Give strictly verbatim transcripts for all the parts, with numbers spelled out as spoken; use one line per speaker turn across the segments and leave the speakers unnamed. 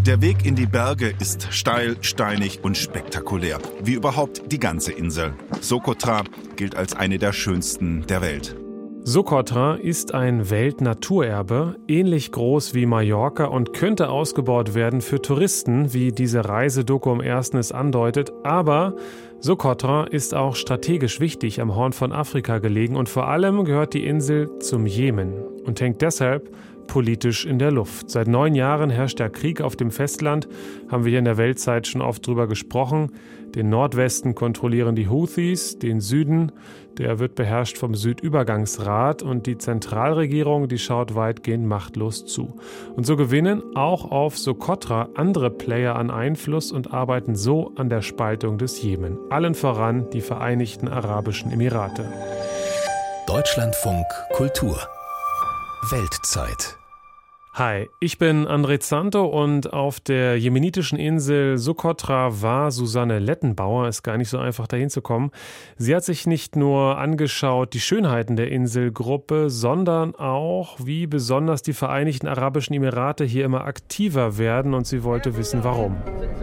Der Weg in die Berge ist steil, steinig und spektakulär. Wie überhaupt die ganze Insel. Socotra gilt als eine der schönsten der Welt.
Socotra ist ein Weltnaturerbe, ähnlich groß wie Mallorca und könnte ausgebaut werden für Touristen, wie diese Reisedoku am ersten es andeutet. Aber Socotra ist auch strategisch wichtig, am Horn von Afrika gelegen, und vor allem gehört die Insel zum Jemen und hängt deshalb politisch in der Luft. Seit neun Jahren herrscht der Krieg auf dem Festland, haben wir hier in der Weltzeit schon oft drüber gesprochen. Den Nordwesten kontrollieren die Houthis, den Süden, der wird beherrscht vom Südübergangsrat, und die Zentralregierung, die schaut weitgehend machtlos zu. Und so gewinnen auch auf Socotra andere Player an Einfluss und arbeiten so an der Spaltung des Jemen. Allen voran die Vereinigten Arabischen Emirate.
Deutschlandfunk Kultur Weltzeit.
Hi, ich bin André Zanto und auf der jemenitischen Insel Socotra war Susanne Lettenbauer. Ist gar nicht so einfach, dahin zu kommen. Sie hat sich nicht nur angeschaut, die Schönheiten der Inselgruppe, sondern auch, wie besonders die Vereinigten Arabischen Emirate hier immer aktiver werden, und sie wollte wissen, warum.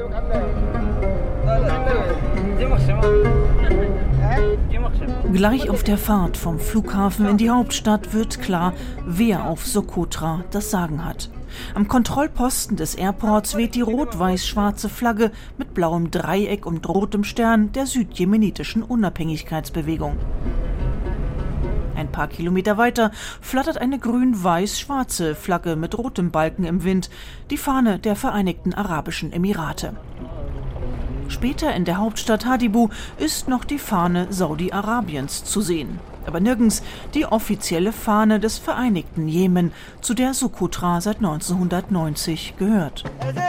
Gleich auf der Fahrt vom Flughafen in die Hauptstadt wird klar, wer auf Socotra das Sagen hat. Am Kontrollposten des Airports weht die rot-weiß-schwarze Flagge mit blauem Dreieck und rotem Stern der südjemenitischen Unabhängigkeitsbewegung. Ein paar Kilometer weiter flattert eine grün-weiß-schwarze Flagge mit rotem Balken im Wind, die Fahne der Vereinigten Arabischen Emirate. Später in der Hauptstadt Hadhibu ist noch die Fahne Saudi-Arabiens zu sehen. Aber nirgends die offizielle Fahne des Vereinigten Jemen, zu der Socotra seit neunzehnhundertneunzig gehört.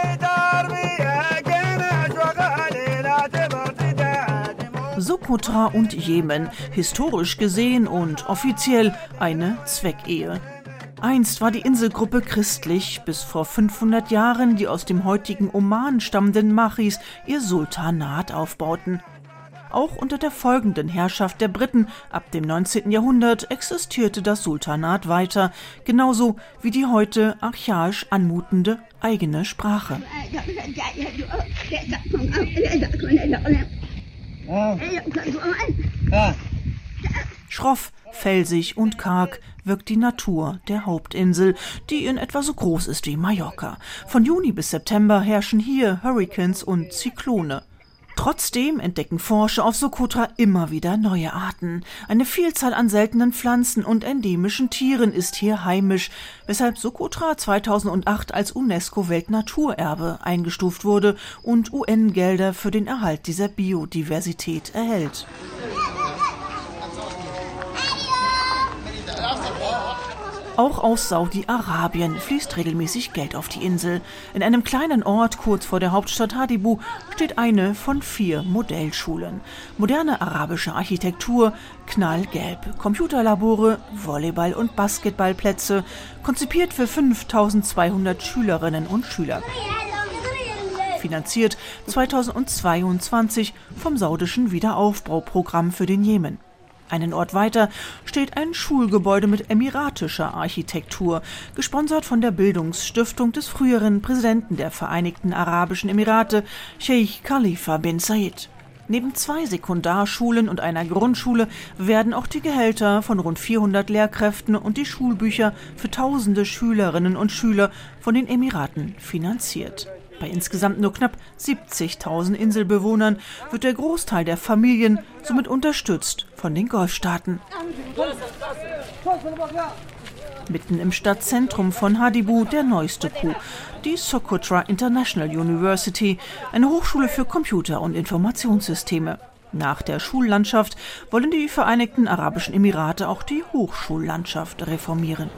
Socotra und Jemen, historisch gesehen und offiziell eine Zweckehe. Einst war die Inselgruppe christlich, bis vor fünfhundert Jahren die aus dem heutigen Oman stammenden Machis ihr Sultanat aufbauten. Auch unter der folgenden Herrschaft der Briten ab dem neunzehnten Jahrhundert existierte das Sultanat weiter, genauso wie die heute archaisch anmutende eigene Sprache. Schroff, felsig und karg wirkt die Natur der Hauptinsel, die in etwa so groß ist wie Mallorca. Von Juni bis September herrschen hier Hurrikans und Zyklone. Trotzdem entdecken Forscher auf Socotra immer wieder neue Arten. Eine Vielzahl an seltenen Pflanzen und endemischen Tieren ist hier heimisch, weshalb Socotra zweitausendacht als UNESCO-Weltnaturerbe eingestuft wurde und U N-Gelder für den Erhalt dieser Biodiversität erhält. Auch aus Saudi-Arabien fließt regelmäßig Geld auf die Insel. In einem kleinen Ort kurz vor der Hauptstadt Hadhibu steht eine von vier Modellschulen. Moderne arabische Architektur, knallgelb, Computerlabore, Volleyball- und Basketballplätze, konzipiert für fünftausendzweihundert Schülerinnen und Schüler. Finanziert zweitausendzweiundzwanzig vom saudischen Wiederaufbauprogramm für den Jemen. Einen Ort weiter steht ein Schulgebäude mit emiratischer Architektur, gesponsert von der Bildungsstiftung des früheren Präsidenten der Vereinigten Arabischen Emirate, Sheikh Khalifa bin Zayed. Neben zwei Sekundarschulen und einer Grundschule werden auch die Gehälter von rund vierhundert Lehrkräften und die Schulbücher für tausende Schülerinnen und Schüler von den Emiraten finanziert. Bei insgesamt nur knapp siebzigtausend Inselbewohnern wird der Großteil der Familien somit unterstützt von den Golfstaaten. Mitten im Stadtzentrum von Hadhibu der neueste Coup, die Socotra International University, eine Hochschule für Computer- und Informationssysteme. Nach der Schullandschaft wollen die Vereinigten Arabischen Emirate auch die Hochschullandschaft reformieren.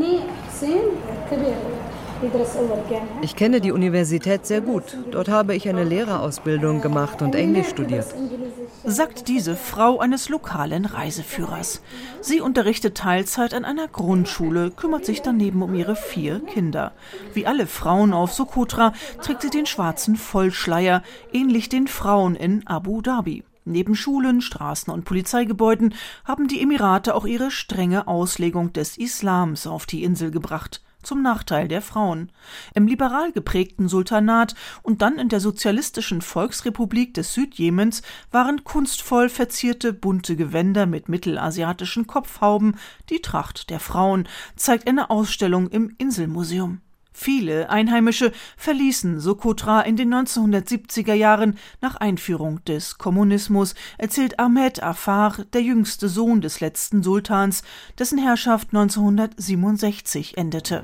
Ich kenne die Universität sehr gut. Dort habe ich eine Lehrerausbildung gemacht und Englisch studiert.
Sagt diese Frau eines lokalen Reiseführers. Sie unterrichtet Teilzeit an einer Grundschule, kümmert sich daneben um ihre vier Kinder. Wie alle Frauen auf Socotra trägt sie den schwarzen Vollschleier, ähnlich den Frauen in Abu Dhabi. Neben Schulen, Straßen und Polizeigebäuden haben die Emirate auch ihre strenge Auslegung des Islams auf die Insel gebracht. zum Nachteil der Frauen. Im liberal geprägten Sultanat und dann in der sozialistischen Volksrepublik des Südjemens waren kunstvoll verzierte bunte Gewänder mit mittelasiatischen Kopfhauben die Tracht der Frauen, zeigt eine Ausstellung im Inselmuseum. Viele Einheimische verließen Sokotra in den neunzehnhundertsiebziger Jahren nach Einführung des Kommunismus, erzählt Ahmed Afar, der jüngste Sohn des letzten Sultans, dessen Herrschaft neunzehnhundertsiebenundsechzig endete.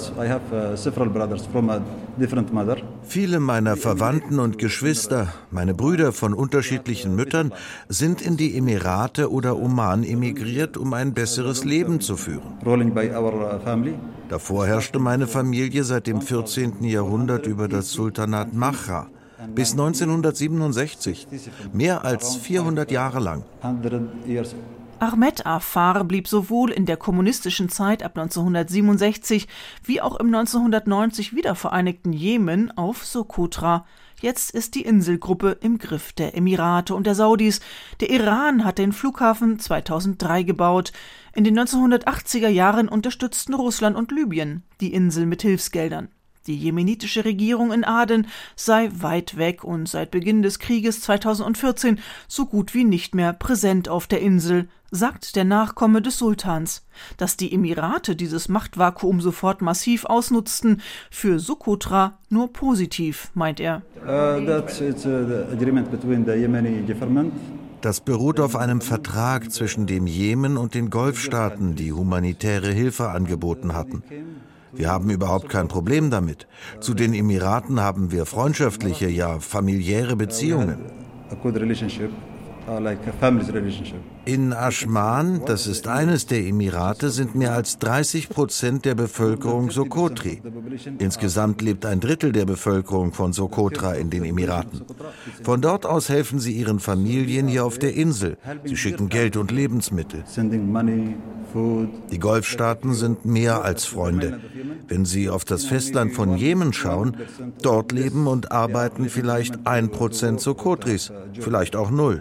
Viele meiner Verwandten und Geschwister, meine Brüder von unterschiedlichen Müttern, sind in die Emirate oder Oman emigriert, um ein besseres Leben zu führen. Davor herrschte meine Familie seit dem vierzehnten Jahrhundert über das Sultanat Machra bis neunzehnhundertsiebenundsechzig, mehr als vierhundert Jahre lang.
Ahmed Afar blieb sowohl in der kommunistischen Zeit ab neunzehnhundertsiebenundsechzig wie auch im neunzehnhundertneunzig wiedervereinigten Jemen auf Sokotra. Jetzt ist die Inselgruppe im Griff der Emirate und der Saudis. Der Iran hat den Flughafen zweitausenddrei gebaut. In den neunzehnhundertachtziger Jahren unterstützten Russland und Libyen die Insel mit Hilfsgeldern. Die jemenitische Regierung in Aden sei weit weg und seit Beginn des Krieges zweitausendvierzehn so gut wie nicht mehr präsent auf der Insel, sagt der Nachkomme des Sultans. Dass die Emirate dieses Machtvakuum sofort massiv ausnutzten, für Sokotra nur positiv, meint er.
Das beruht auf einem Vertrag zwischen dem Jemen und den Golfstaaten, die humanitäre Hilfe angeboten hatten. Wir haben überhaupt kein Problem damit. Zu den Emiraten haben wir freundschaftliche, ja familiäre Beziehungen. In Aschman, das ist eines der Emirate, sind mehr als dreißig Prozent der Bevölkerung Sokotri. Insgesamt lebt ein Drittel der Bevölkerung von Sokotra in den Emiraten. Von dort aus helfen sie ihren Familien hier auf der Insel. Sie schicken Geld und Lebensmittel. Die Golfstaaten sind mehr als Freunde. Wenn Sie auf das Festland von Jemen schauen, dort leben und arbeiten vielleicht ein Prozent Sokotris, vielleicht auch null.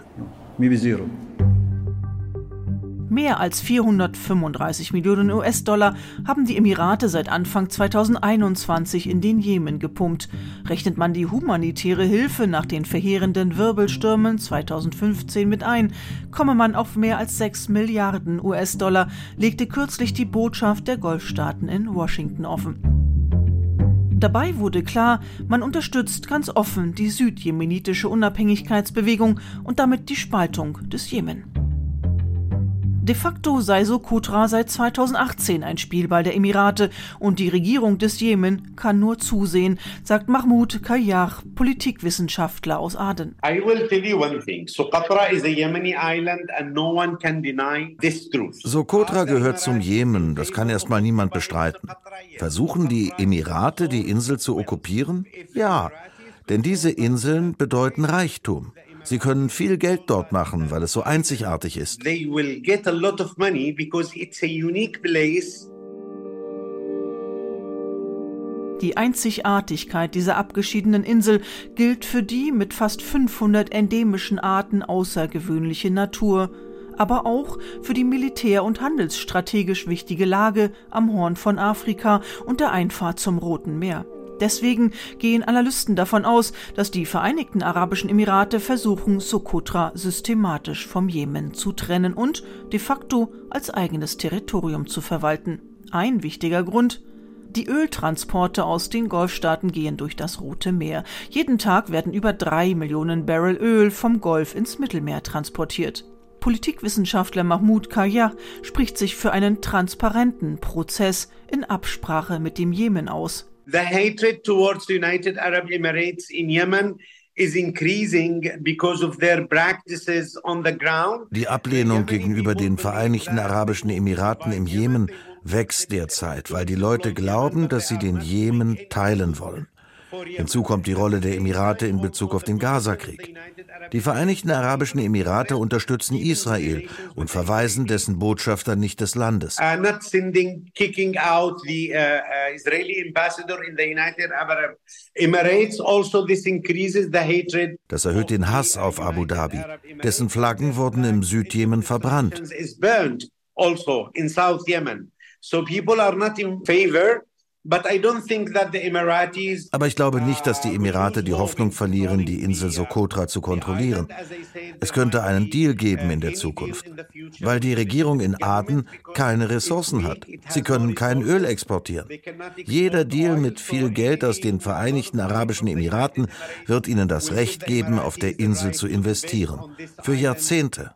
Mehr als vierhundertfünfunddreißig Millionen U S-Dollar haben die Emirate seit Anfang zweitausendeinundzwanzig in den Jemen gepumpt. Rechnet man die humanitäre Hilfe nach den verheerenden Wirbelstürmen zweitausendfünfzehn mit ein, komme man auf mehr als sechs Milliarden U S-Dollar, legte kürzlich die Botschaft der Golfstaaten in Washington offen. Dabei wurde klar, man unterstützt ganz offen die südjemenitische Unabhängigkeitsbewegung und damit die Spaltung des Jemen. De facto sei Sokotra seit zweitausendachtzehn ein Spielball der Emirate und die Regierung des Jemen kann nur zusehen, sagt Mahmoud Kayyar, Politikwissenschaftler aus Aden.
I will tell you one thing. Socotra is a Yemeni island and no one can deny this truth.
Socotra gehört zum Jemen, das kann erstmal niemand bestreiten. Versuchen die Emirate, die Insel zu okkupieren? Ja, denn diese Inseln bedeuten Reichtum. Sie können viel Geld dort machen, weil es so einzigartig ist.
They will get a lot of money because it's a unique place.
Die Einzigartigkeit dieser abgeschiedenen Insel gilt für die mit fast fünfhundert endemischen Arten außergewöhnliche Natur, aber auch für die militär- und handelsstrategisch wichtige Lage am Horn von Afrika und der Einfahrt zum Roten Meer. Deswegen gehen Analysten davon aus, dass die Vereinigten Arabischen Emirate versuchen, Socotra systematisch vom Jemen zu trennen und de facto als eigenes Territorium zu verwalten. Ein wichtiger Grund: die Öltransporte aus den Golfstaaten gehen durch das Rote Meer. Jeden Tag werden über drei Millionen Barrel Öl vom Golf ins Mittelmeer transportiert. Politikwissenschaftler Mahmoud Kayyar spricht sich für einen transparenten Prozess in Absprache mit dem Jemen aus.
The hatred towards the United Arab Emirates in Yemen is increasing because of their practices on the ground.
Die Ablehnung gegenüber den Vereinigten Arabischen Emiraten im Jemen wächst derzeit, weil die Leute glauben, dass sie den Jemen teilen wollen. Hinzu kommt die Rolle der Emirate in Bezug auf den Gaza-Krieg. Die Vereinigten Arabischen Emirate unterstützen Israel und verweisen dessen Botschafter nicht des Landes.
Uh, not sending, kicking out the uh, uh, Israeli ambassador in the United Arab Emirates. Also, this increases the hatred.
Das erhöht den Hass auf Abu Dhabi. Dessen Flaggen wurden im Südjemen verbrannt.
Is burned also in South Yemen. So people are not in favor
Aber ich glaube nicht, dass die Emirate die Hoffnung verlieren, die Insel Socotra zu kontrollieren. Es könnte einen Deal geben in der Zukunft, weil die Regierung in Aden keine Ressourcen hat. Sie können kein Öl exportieren. Jeder Deal mit viel Geld aus den Vereinigten Arabischen Emiraten wird ihnen das Recht geben, auf der Insel zu investieren. Für Jahrzehnte.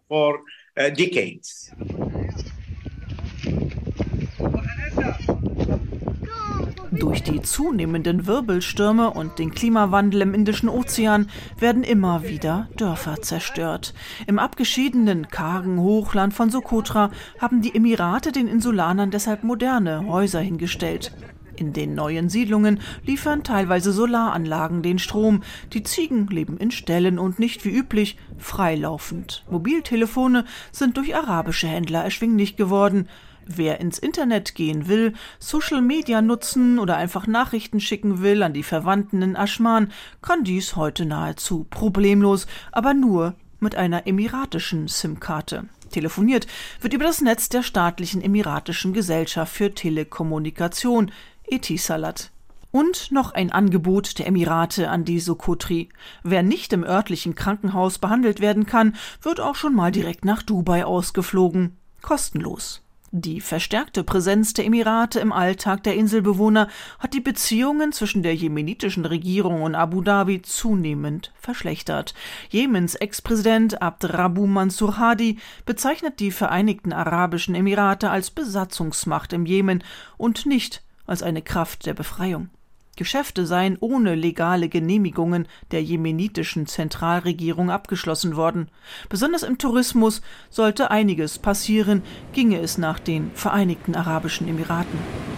Durch die zunehmenden Wirbelstürme und den Klimawandel im Indischen Ozean werden immer wieder Dörfer zerstört. Im abgeschiedenen, kargen Hochland von Socotra haben die Emirate den Insulanern deshalb moderne Häuser hingestellt. In den neuen Siedlungen liefern teilweise Solaranlagen den Strom. Die Ziegen leben in Ställen und nicht wie üblich freilaufend. Mobiltelefone sind durch arabische Händler erschwinglich geworden. Wer ins Internet gehen will, Social Media nutzen oder einfach Nachrichten schicken will an die Verwandten in Aschman, kann dies heute nahezu problemlos, aber nur mit einer emiratischen SIM-Karte. Telefoniert wird über das Netz der staatlichen emiratischen Gesellschaft für Telekommunikation, Etisalat. Und noch ein Angebot der Emirate an die Socotri. Wer nicht im örtlichen Krankenhaus behandelt werden kann, wird auch schon mal direkt nach Dubai ausgeflogen. Kostenlos. Die verstärkte Präsenz der Emirate im Alltag der Inselbewohner hat die Beziehungen zwischen der jemenitischen Regierung und Abu Dhabi zunehmend verschlechtert. Jemens Ex-Präsident Abd Rabbu Mansur Hadi bezeichnet die Vereinigten Arabischen Emirate als Besatzungsmacht im Jemen und nicht als eine Kraft der Befreiung. Geschäfte seien ohne legale Genehmigungen der jemenitischen Zentralregierung abgeschlossen worden. Besonders im Tourismus sollte einiges passieren, ginge es nach den Vereinigten Arabischen Emiraten.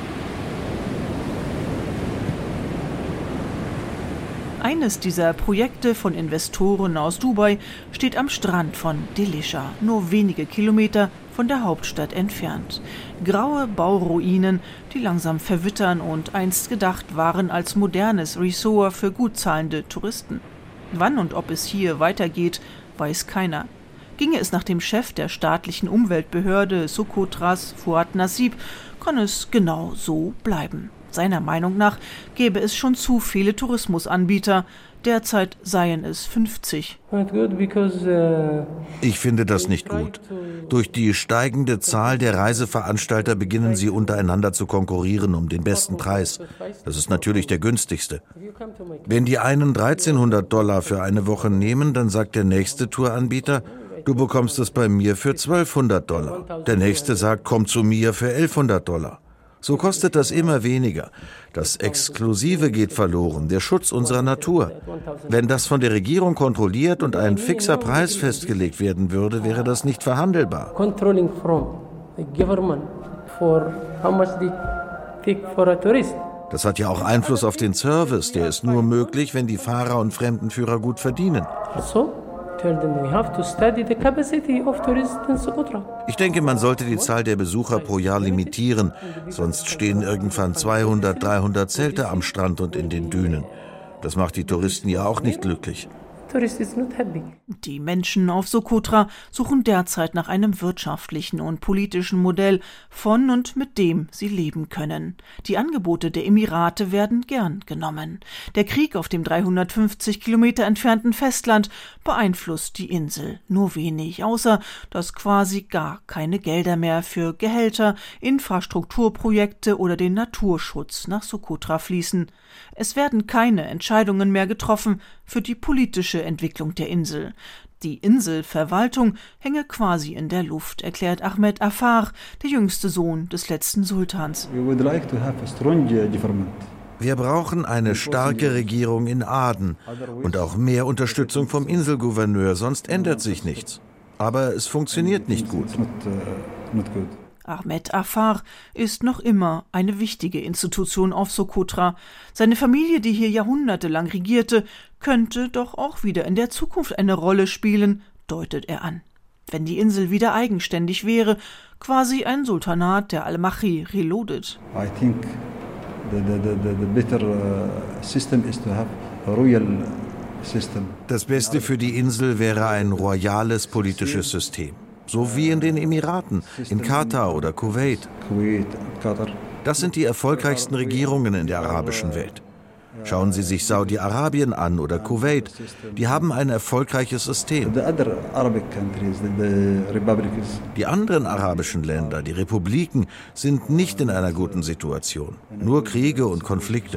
Eines dieser Projekte von Investoren aus Dubai steht am Strand von Delisha, nur wenige Kilometer von der Hauptstadt entfernt. Graue Bauruinen, die langsam verwittern und einst gedacht waren als modernes Resort für gut zahlende Touristen. Wann und ob es hier weitergeht, weiß keiner. Ginge es nach dem Chef der staatlichen Umweltbehörde Socotras, Fuad Nassib, kann es genau so bleiben. Seiner Meinung nach gäbe es schon zu viele Tourismusanbieter. Derzeit seien es fünfzig.
Ich finde das nicht gut. Durch die steigende Zahl der Reiseveranstalter beginnen sie untereinander zu konkurrieren um den besten Preis. Das ist natürlich der günstigste. Wenn die einen dreizehnhundert Dollar für eine Woche nehmen, dann sagt der nächste Touranbieter, du bekommst es bei mir für zwölfhundert Dollar. Der nächste sagt, komm zu mir für elfhundert Dollar. So kostet das immer weniger. Das Exklusive geht verloren, der Schutz unserer Natur. Wenn das von der Regierung kontrolliert und ein fixer Preis festgelegt werden würde, wäre das nicht verhandelbar. Das hat ja auch Einfluss auf den Service. Der ist nur möglich, wenn die Fahrer und Fremdenführer gut verdienen. Ich denke, man sollte die Zahl der Besucher pro Jahr limitieren, sonst stehen irgendwann zweihundert, dreihundert Zelte am Strand und in den Dünen. Das macht die Touristen ja auch nicht glücklich.
Die Menschen auf Socotra suchen derzeit nach einem wirtschaftlichen und politischen Modell, von und mit dem sie leben können. Die Angebote der Emirate werden gern genommen. Der Krieg auf dem dreihundertfünfzig Kilometer entfernten Festland beeinflusst die Insel nur wenig, außer dass quasi gar keine Gelder mehr für Gehälter, Infrastrukturprojekte oder den Naturschutz nach Socotra fließen. Es werden keine Entscheidungen mehr getroffen für die politische Entwicklung der Insel. Die Inselverwaltung hänge quasi in der Luft, erklärt Ahmed Afar, der jüngste Sohn des letzten Sultans.
Wir brauchen eine starke Regierung in Aden und auch mehr Unterstützung vom Inselgouverneur, sonst ändert sich nichts. Aber es funktioniert nicht gut.
Ahmed Afar ist noch immer eine wichtige Institution auf Socotra. Seine Familie, die hier jahrhundertelang regierte, könnte doch auch wieder in der Zukunft eine Rolle spielen, deutet er an. Wenn die Insel wieder eigenständig wäre, quasi ein Sultanat der Al-Machi reloaded.
I think the, the, the, the better system is to have a royal system. Das Beste für die Insel wäre ein royales politisches System. So wie in den Emiraten, in Katar oder Kuwait. Das sind die erfolgreichsten Regierungen in der arabischen Welt. Schauen Sie sich Saudi-Arabien an oder Kuwait. Die haben ein erfolgreiches System. Die anderen arabischen Länder, die Republiken, sind nicht in einer guten Situation. Nur Kriege und Konflikte.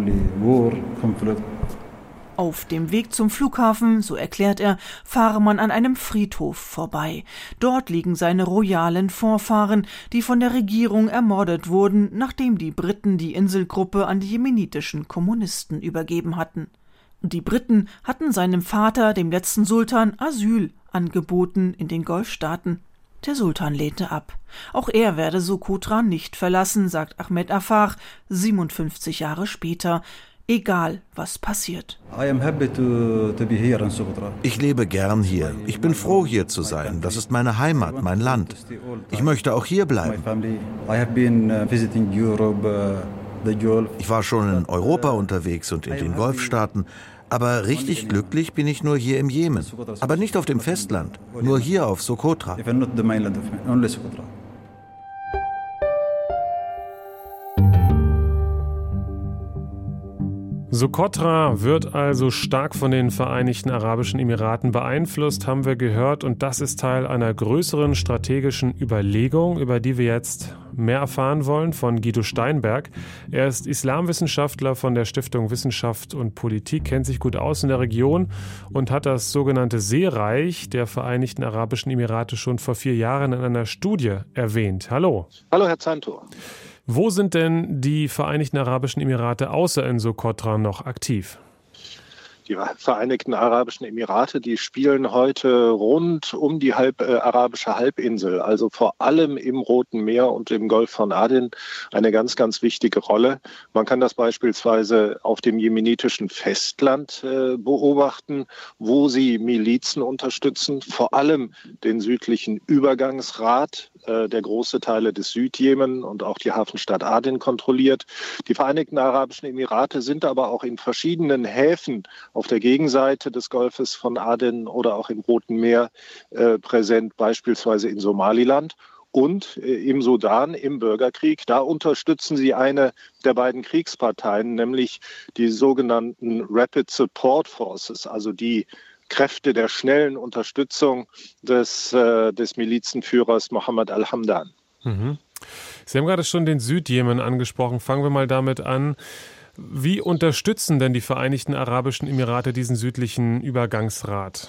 Auf dem Weg zum Flughafen, so erklärt er, fahre man an einem Friedhof vorbei. Dort liegen seine royalen Vorfahren, die von der Regierung ermordet wurden, nachdem die Briten die Inselgruppe an die jemenitischen Kommunisten übergeben hatten. Die Briten hatten seinem Vater, dem letzten Sultan, Asyl angeboten in den Golfstaaten. Der Sultan lehnte ab. Auch er werde Socotra nicht verlassen, sagt Ahmed Afar, siebenundfünfzig Jahre später. Egal, was passiert.
Ich lebe gern hier. Ich bin froh, hier zu sein. Das ist meine Heimat, mein Land. Ich möchte auch hier bleiben. Ich war schon in Europa unterwegs und in den Golfstaaten. Aber richtig glücklich bin ich nur hier im Jemen. Aber nicht auf dem Festland. Nur hier auf Socotra.
Socotra wird also stark von den Vereinigten Arabischen Emiraten beeinflusst, haben wir gehört. Und das ist Teil einer größeren strategischen Überlegung, über die wir jetzt mehr erfahren wollen, von Guido Steinberg. Er ist Islamwissenschaftler von der Stiftung Wissenschaft und Politik, kennt sich gut aus in der Region und hat das sogenannte Seereich der Vereinigten Arabischen Emirate schon vor vier Jahren in einer Studie erwähnt. Hallo.
Hallo, Herr Zantor.
Wo sind denn die Vereinigten Arabischen Emirate außer in Socotra noch aktiv?
Die Vereinigten Arabischen Emirate, die spielen heute rund um die halb, äh, arabische Halbinsel, also vor allem im Roten Meer und im Golf von Aden, eine ganz, ganz wichtige Rolle. Man kann das beispielsweise auf dem jemenitischen Festland äh, beobachten, wo sie Milizen unterstützen, vor allem den südlichen Übergangsrat, äh, der große Teile des Südjemen und auch die Hafenstadt Aden kontrolliert. Die Vereinigten Arabischen Emirate sind aber auch in verschiedenen Häfen auf der Gegenseite des Golfes von Aden oder auch im Roten Meer äh, präsent, beispielsweise in Somaliland und äh, im Sudan im Bürgerkrieg. Da unterstützen sie eine der beiden Kriegsparteien, nämlich die sogenannten Rapid Support Forces, also die Kräfte der schnellen Unterstützung des, äh, des Milizenführers Mohammed al-Hamdan.
Mhm. Sie haben gerade schon den Südjemen angesprochen. Fangen wir mal damit an. Wie unterstützen denn die Vereinigten Arabischen Emirate diesen südlichen Übergangsrat?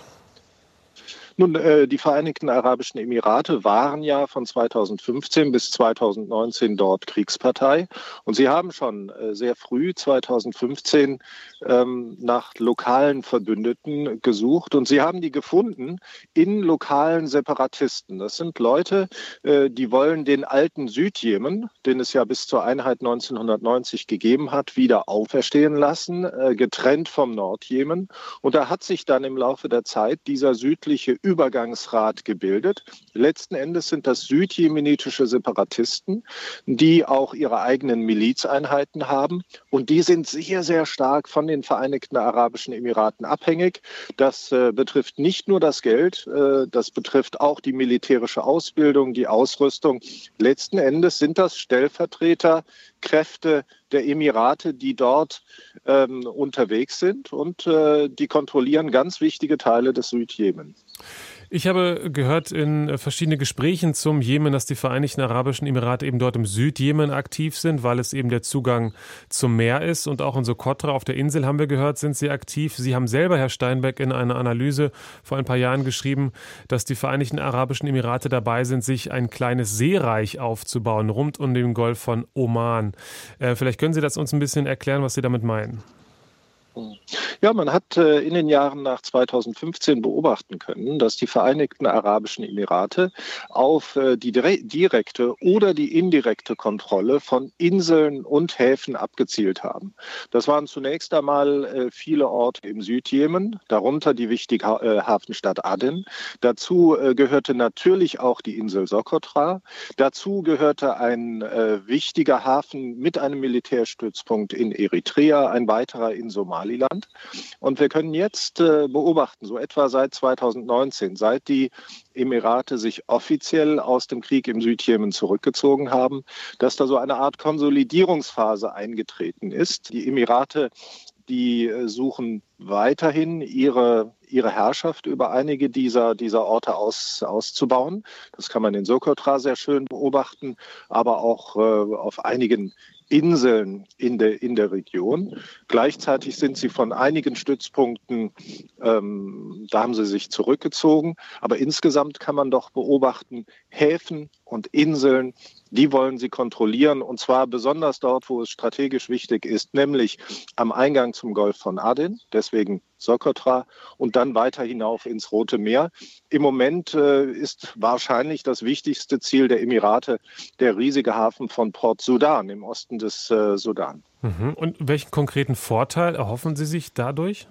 Nun, äh, die Vereinigten Arabischen Emirate waren ja von zweitausendfünfzehn bis zweitausendneunzehn dort Kriegspartei. Und sie haben schon äh, sehr früh, zweitausendfünfzehn, ähm, nach lokalen Verbündeten gesucht. Und sie haben die gefunden in lokalen Separatisten. Das sind Leute, äh, die wollen den alten Südjemen, den es ja bis zur Einheit neunzehnhundertneunzig gegeben hat, wieder auferstehen lassen, äh, getrennt vom Nordjemen. Und da hat sich dann im Laufe der Zeit dieser südliche Übergangsrat gebildet. Letzten Endes sind das südjemenitische Separatisten, die auch ihre eigenen Milizeinheiten haben. Und die sind sehr, sehr stark von den Vereinigten Arabischen Emiraten abhängig. Das äh, betrifft nicht nur das Geld, äh, das betrifft auch die militärische Ausbildung, die Ausrüstung. Letzten Endes sind das Stellvertreterkräfte der Emirate, die dort ähm, unterwegs sind und äh, die kontrollieren ganz wichtige Teile des Südjemen.
Ich habe gehört in verschiedenen Gesprächen zum Jemen, dass die Vereinigten Arabischen Emirate eben dort im Südjemen aktiv sind, weil es eben der Zugang zum Meer ist. Und auch in Socotra auf der Insel, haben wir gehört, sind sie aktiv. Sie haben selber, Herr Steinberg, in einer Analyse vor ein paar Jahren geschrieben, dass die Vereinigten Arabischen Emirate dabei sind, sich ein kleines Seereich aufzubauen, rund um den Golf von Oman. Äh, vielleicht können Sie das uns ein bisschen erklären, was Sie damit meinen.
Ja, man hat äh, in den Jahren nach zweitausendfünfzehn beobachten können, dass die Vereinigten Arabischen Emirate auf äh, die dire- direkte oder die indirekte Kontrolle von Inseln und Häfen abgezielt haben. Das waren zunächst einmal äh, viele Orte im Südjemen, darunter die wichtige äh, Hafenstadt Aden. Dazu äh, gehörte natürlich auch die Insel Socotra. Dazu gehörte ein äh, wichtiger Hafen mit einem Militärstützpunkt in Eritrea, ein weiterer in Somalia. Somaliland. Und wir können jetzt äh, beobachten, so etwa seit zweitausendneunzehn, seit die Emirate sich offiziell aus dem Krieg im Südjemen zurückgezogen haben, dass da so eine Art Konsolidierungsphase eingetreten ist. Die Emirate, die suchen weiterhin ihre, ihre Herrschaft über einige dieser, dieser Orte aus, auszubauen. Das kann man in Sokotra sehr schön beobachten, aber auch äh, auf einigen Inseln in der, in der Region. Gleichzeitig sind sie von einigen Stützpunkten, ähm, da haben sie sich zurückgezogen. Aber insgesamt kann man doch beobachten, Häfen und Inseln, die wollen sie kontrollieren. Und zwar besonders dort, wo es strategisch wichtig ist, nämlich am Eingang zum Golf von Aden, deswegen Sokotra, und dann weiter hinauf ins Rote Meer. Im Moment äh, ist wahrscheinlich das wichtigste Ziel der Emirate der riesige Hafen von Port Sudan im Osten des äh, Sudan.
Mhm. Und welchen konkreten Vorteil erhoffen Sie sich dadurch?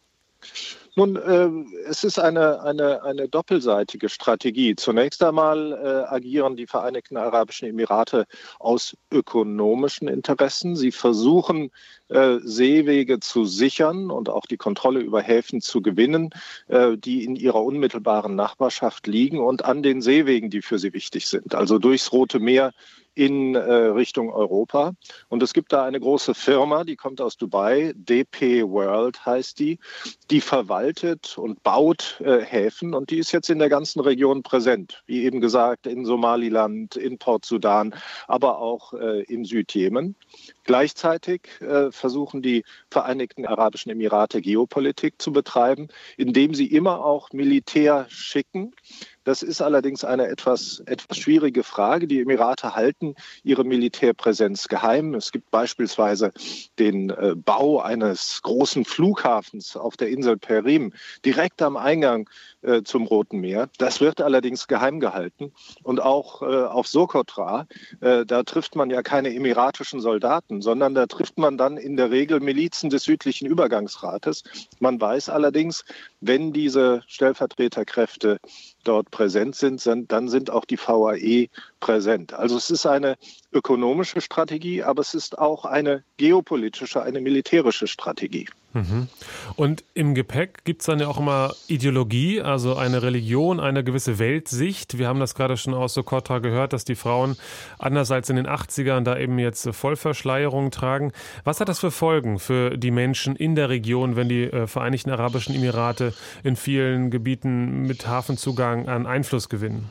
Nun, äh, es ist eine, eine, eine doppelseitige Strategie. Zunächst einmal äh, agieren die Vereinigten Arabischen Emirate aus ökonomischen Interessen. Sie versuchen, äh, Seewege zu sichern und auch die Kontrolle über Häfen zu gewinnen, äh, die in ihrer unmittelbaren Nachbarschaft liegen und an den Seewegen, die für sie wichtig sind. Also durchs Rote Meer in äh, Richtung Europa. Und es gibt da eine große Firma, die kommt aus Dubai, D P World heißt die, die verwaltet und baut äh, Häfen und die ist jetzt in der ganzen Region präsent. Wie eben gesagt, in Somaliland, in Port Sudan, aber auch äh, im Südjemen. Gleichzeitig äh, versuchen die Vereinigten Arabischen Emirate Geopolitik zu betreiben, indem sie immer auch Militär schicken. Das ist allerdings eine etwas, etwas schwierige Frage. Die Emirate halten ihre Militärpräsenz geheim. Es gibt beispielsweise den äh, Bau eines großen Flughafens auf der Insel Perim, direkt am Eingang äh, zum Roten Meer. Das wird allerdings geheim gehalten. Und auch äh, auf Sokotra, äh, da trifft man ja keine emiratischen Soldaten, sondern da trifft man dann in der Regel Milizen des südlichen Übergangsrates. Man weiß allerdings, wenn diese Stellvertreterkräfte dort präsent sind, dann sind auch die V A E präsent. Also es ist eine ökonomische Strategie, aber es ist auch eine geopolitische, eine militärische Strategie.
Mhm. Und im Gepäck gibt es dann ja auch immer Ideologie, also eine Religion, eine gewisse Weltsicht. Wir haben das gerade schon aus Sokotra gehört, dass die Frauen anders als in den achtzigern da eben jetzt Vollverschleierung tragen. Was hat das für Folgen für die Menschen in der Region, wenn die äh, Vereinigten Arabischen Emirate in vielen Gebieten mit Hafenzugang an Einfluss gewinnen?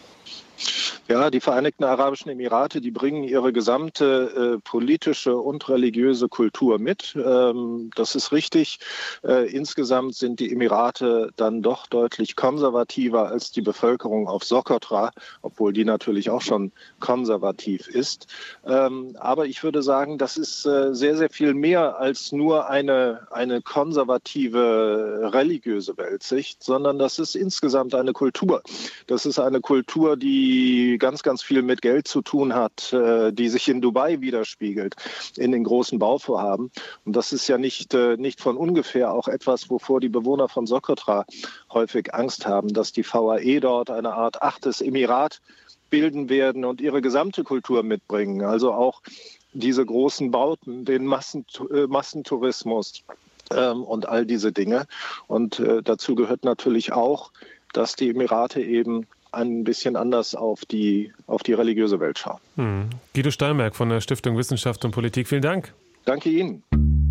Ja, die Vereinigten Arabischen Emirate, die bringen ihre gesamte äh, politische und religiöse Kultur mit. Ähm, das ist richtig. Äh, insgesamt sind die Emirate dann doch deutlich konservativer als die Bevölkerung auf Sokotra, obwohl die natürlich auch schon konservativ ist. Ähm, aber ich würde sagen, das ist äh, sehr, sehr viel mehr als nur eine, eine konservative religiöse Weltsicht, sondern das ist insgesamt eine Kultur. Das ist eine Kultur, die ganz, ganz viel mit Geld zu tun hat, äh, die sich in Dubai widerspiegelt, in den großen Bauvorhaben. Und das ist ja nicht, äh, nicht von ungefähr auch etwas, wovor die Bewohner von Sokotra häufig Angst haben, dass die V A E dort eine Art achtes Emirat bilden werden und ihre gesamte Kultur mitbringen. Also auch diese großen Bauten, den Massen, äh, Massentourismus ähm, und all diese Dinge. Und äh, dazu gehört natürlich auch, dass die Emirate eben ein bisschen anders auf die, auf die religiöse Welt schauen.
Hm. Guido Steinberg von der Stiftung Wissenschaft und Politik, vielen Dank.
Danke Ihnen.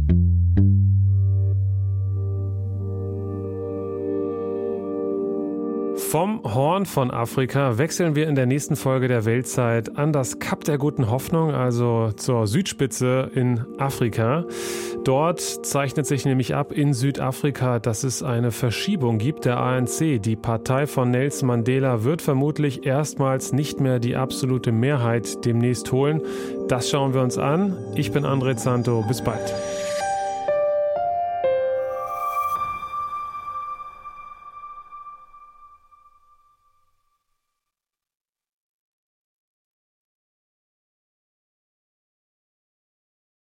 Vom Horn von Afrika wechseln wir in der nächsten Folge der Weltzeit an das Kap der Guten Hoffnung, also zur Südspitze in Afrika. Dort zeichnet sich nämlich ab in Südafrika, dass es eine Verschiebung gibt der A N C. Die Partei von Nelson Mandela wird vermutlich erstmals nicht mehr die absolute Mehrheit demnächst holen. Das schauen wir uns an. Ich bin André Zanto. Bis bald.